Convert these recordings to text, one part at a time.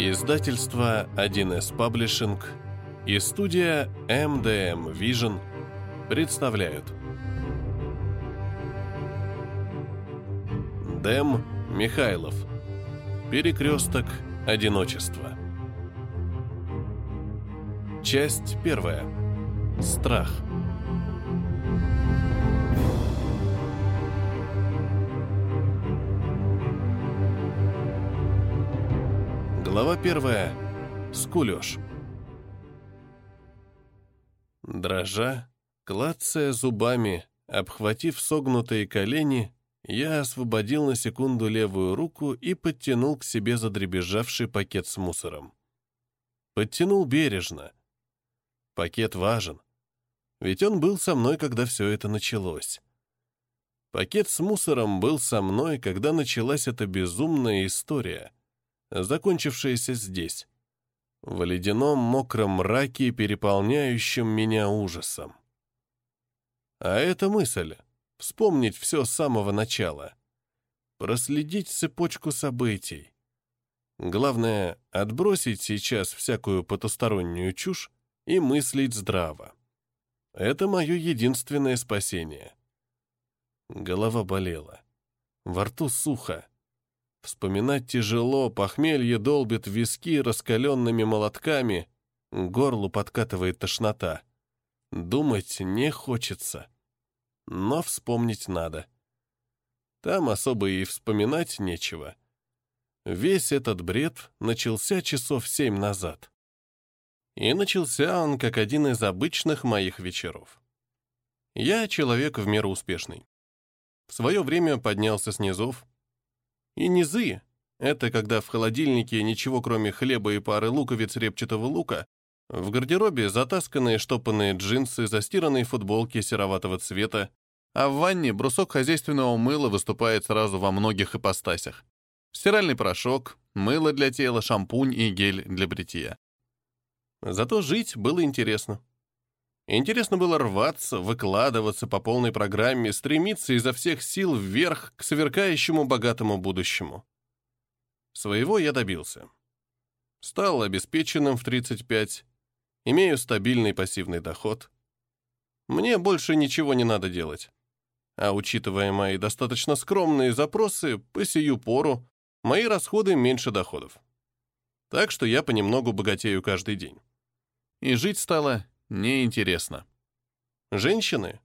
Издательство 1С Паблишинг и студия MDM Vision представляют Дэм Михайлов. Перекресток одиночества. Часть первая. Страх. Глава первая. Скулёж. Дрожа, клацая зубами, обхватив согнутые колени, я освободил на секунду левую руку и подтянул к себе задребезжавший пакет с мусором. Подтянул бережно. Пакет важен. Ведь он был со мной, когда все это началось. Пакет с мусором был со мной, когда началась эта безумная история, закончившаяся здесь, в ледяном мокром мраке, переполняющем меня ужасом. А эта мысль — вспомнить все с самого начала, проследить цепочку событий. Главное — отбросить сейчас всякую потустороннюю чушь и мыслить здраво. Это мое единственное спасение. Голова болела, во рту сухо. Вспоминать тяжело, похмелье долбит в виски раскаленными молотками, к горлу подкатывает тошнота. Думать не хочется, но вспомнить надо. Там особо и вспоминать нечего. Весь этот бред начался часов 7 назад. И начался он как один из обычных моих вечеров. Я человек в меру успешный. В свое время поднялся с низов. И низы — это когда в холодильнике ничего, кроме хлеба и пары луковиц репчатого лука, в гардеробе затасканные штопанные джинсы, застиранные футболки сероватого цвета, а в ванне брусок хозяйственного мыла выступает сразу во многих ипостасях. Стиральный порошок, мыло для тела, шампунь и гель для бритья. Зато жить было интересно. Интересно было рваться, выкладываться по полной программе, стремиться изо всех сил вверх к сверкающему богатому будущему. Своего я добился. Стал обеспеченным в 35, имею стабильный пассивный доход. Мне больше ничего не надо делать. А учитывая мои достаточно скромные запросы, по сию пору мои расходы меньше доходов. Так что я понемногу богатею каждый день. И жить стало неинтересно. Женщины?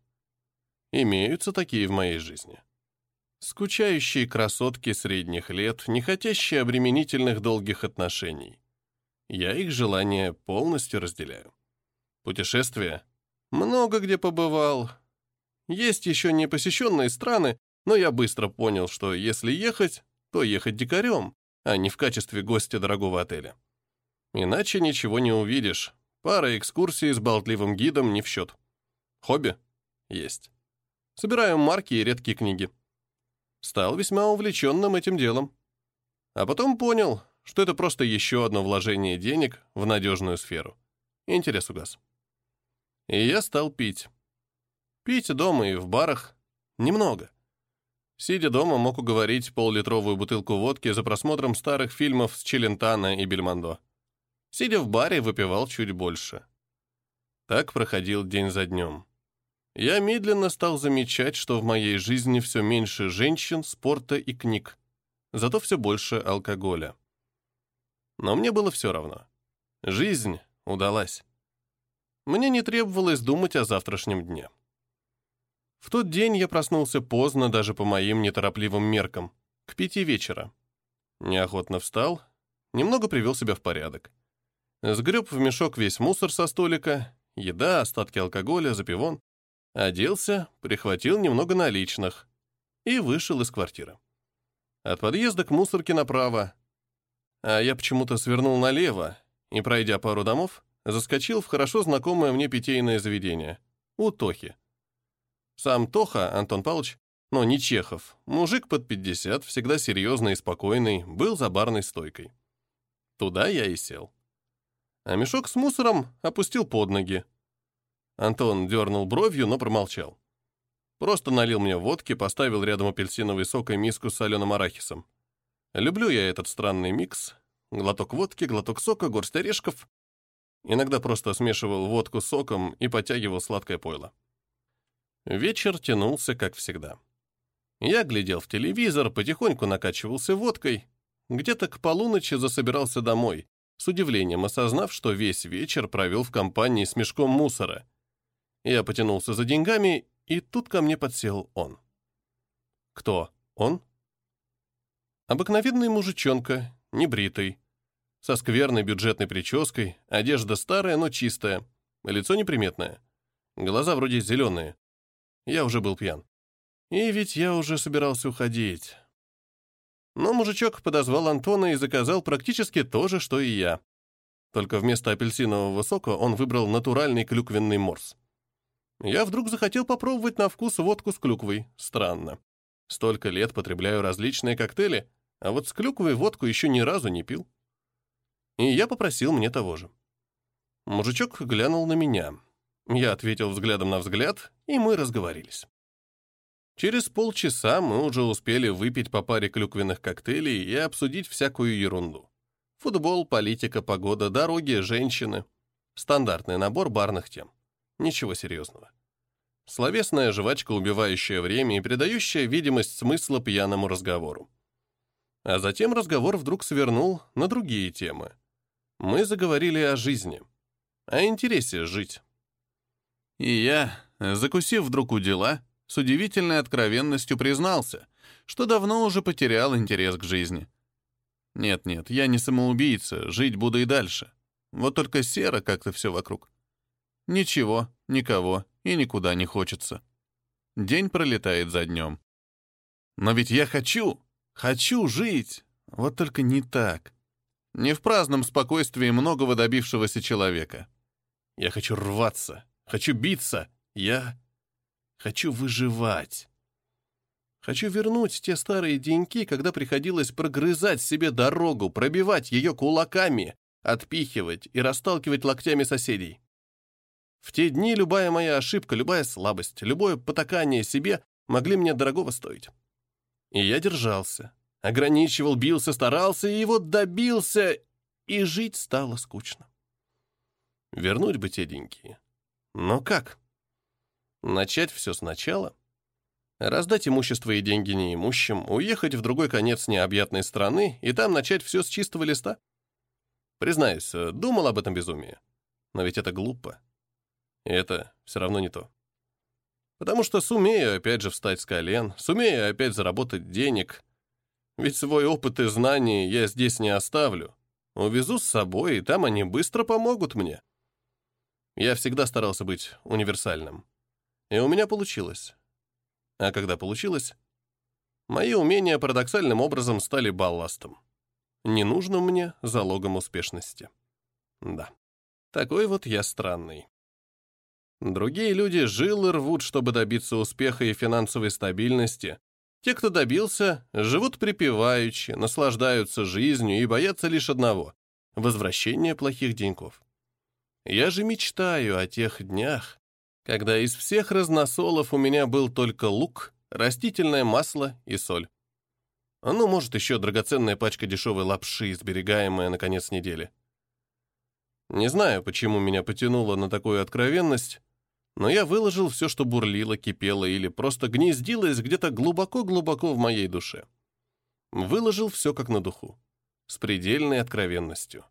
Имеются такие в моей жизни. Скучающие красотки средних лет, не хотящие обременительных долгих отношений. Я их желания полностью разделяю. Путешествия? Много где побывал. Есть еще не посещенные страны, но я быстро понял, что если ехать, то ехать дикарем, а не в качестве гостя дорогого отеля. Иначе ничего не увидишь. Пара экскурсий с болтливым гидом не в счет. Хобби? Есть. Собираю марки и редкие книги. Стал весьма увлеченным этим делом. А потом понял, что это просто еще одно вложение денег в надежную сферу. Интерес угас. И я стал пить. Пить дома и в барах. Немного. Сидя дома, мог уговорить пол-литровую бутылку водки за просмотром старых фильмов с Челентано и Бельмондо. Сидя в баре, выпивал чуть больше. Так проходил день за днем. Я медленно стал замечать, что в моей жизни все меньше женщин, спорта и книг, зато все больше алкоголя. Но мне было все равно. Жизнь удалась. Мне не требовалось думать о завтрашнем дне. В тот день я проснулся поздно даже по моим неторопливым меркам, к 5 вечера. Неохотно встал, немного привел себя в порядок. Сгреб в мешок весь мусор со столика, еда, остатки алкоголя, запивон, оделся, прихватил немного наличных и вышел из квартиры. От подъезда к мусорке направо, а я почему-то свернул налево и, пройдя пару домов, заскочил в хорошо знакомое мне питейное заведение — у Тохи. Сам Тоха, Антон Павлович, но не Чехов, мужик под 50, всегда серьезный и спокойный, был за барной стойкой. Туда я и сел. А мешок с мусором опустил под ноги. Антон дернул бровью, но промолчал. Просто налил мне водки, поставил рядом апельсиновый сок и миску с соленым арахисом. Люблю я этот странный микс. Глоток водки, глоток сока, горсть орешков. Иногда просто смешивал водку с соком и подтягивал сладкое пойло. Вечер тянулся, как всегда. Я глядел в телевизор, потихоньку накачивался водкой. Где-то к полуночи засобирался домой, с удивлением осознав, что весь вечер провел в компании с мешком мусора. Я потянулся за деньгами, и тут ко мне подсел он. Кто он? Обыкновенный мужичонка, небритый, со скверной бюджетной прической, одежда старая, но чистая, лицо неприметное, глаза вроде зеленые. Я уже был пьян. И ведь я уже собирался уходить. Но мужичок подозвал Антона и заказал практически то же, что и я. Только вместо апельсинового сока он выбрал натуральный клюквенный морс. Я вдруг захотел попробовать на вкус водку с клюквой. Странно. Столько лет потребляю различные коктейли, а вот с клюквой водку еще ни разу не пил. И я попросил мне того же. Мужичок глянул на меня. Я ответил взглядом на взгляд, и мы разговорились. Через полчаса мы уже успели выпить по паре клюквенных коктейлей и обсудить всякую ерунду. Футбол, политика, погода, дороги, женщины. Стандартный набор барных тем. Ничего серьезного. Словесная жвачка, убивающая время и придающая видимость смысла пьяному разговору. А затем разговор вдруг свернул на другие темы. Мы заговорили о жизни, о интересе жить. И я, закусив вдруг у дела, с удивительной откровенностью признался, что давно уже потерял интерес к жизни. Нет, я не самоубийца, жить буду и дальше. Вот только серо как-то все вокруг. Ничего, никого и никуда не хочется. День пролетает за днем. Но ведь я хочу жить, вот только не так. Не в праздном спокойствии многого добившегося человека. Я хочу рваться, хочу биться, я хочу выживать. Хочу вернуть те старые деньки, когда приходилось прогрызать себе дорогу, пробивать ее кулаками, отпихивать и расталкивать локтями соседей. В те дни любая моя ошибка, любая слабость, любое потакание себе могли мне дорогого стоить. И я держался, ограничивал, бился, старался, и вот добился, и жить стало скучно. Вернуть бы те деньги. Но как? Начать все сначала? Раздать имущество и деньги неимущим, уехать в другой конец необъятной страны и там начать все с чистого листа? Признаюсь, думал об этом безумии. Но ведь это глупо. И это все равно не то. Потому что сумею опять же встать с колен, сумею опять заработать денег. Ведь свой опыт и знания я здесь не оставлю. Увезу с собой, и там они быстро помогут мне. Я всегда старался быть универсальным. И у меня получилось. А когда получилось, мои умения парадоксальным образом стали балластом. Ненужным мне залогом успешности. Да, такой вот я странный. Другие люди жилы рвут, чтобы добиться успеха и финансовой стабильности. Те, кто добился, живут припеваючи, наслаждаются жизнью и боятся лишь одного — возвращения плохих деньков. Я же мечтаю о тех днях, когда из всех разносолов у меня был только лук, растительное масло и соль. Ну, может, еще драгоценная пачка дешевой лапши, сберегаемая на конец недели. Не знаю, почему меня потянуло на такую откровенность, но я выложил все, что бурлило, кипело или просто гнездилось где-то глубоко-глубоко в моей душе. Выложил все как на духу, с предельной откровенностью.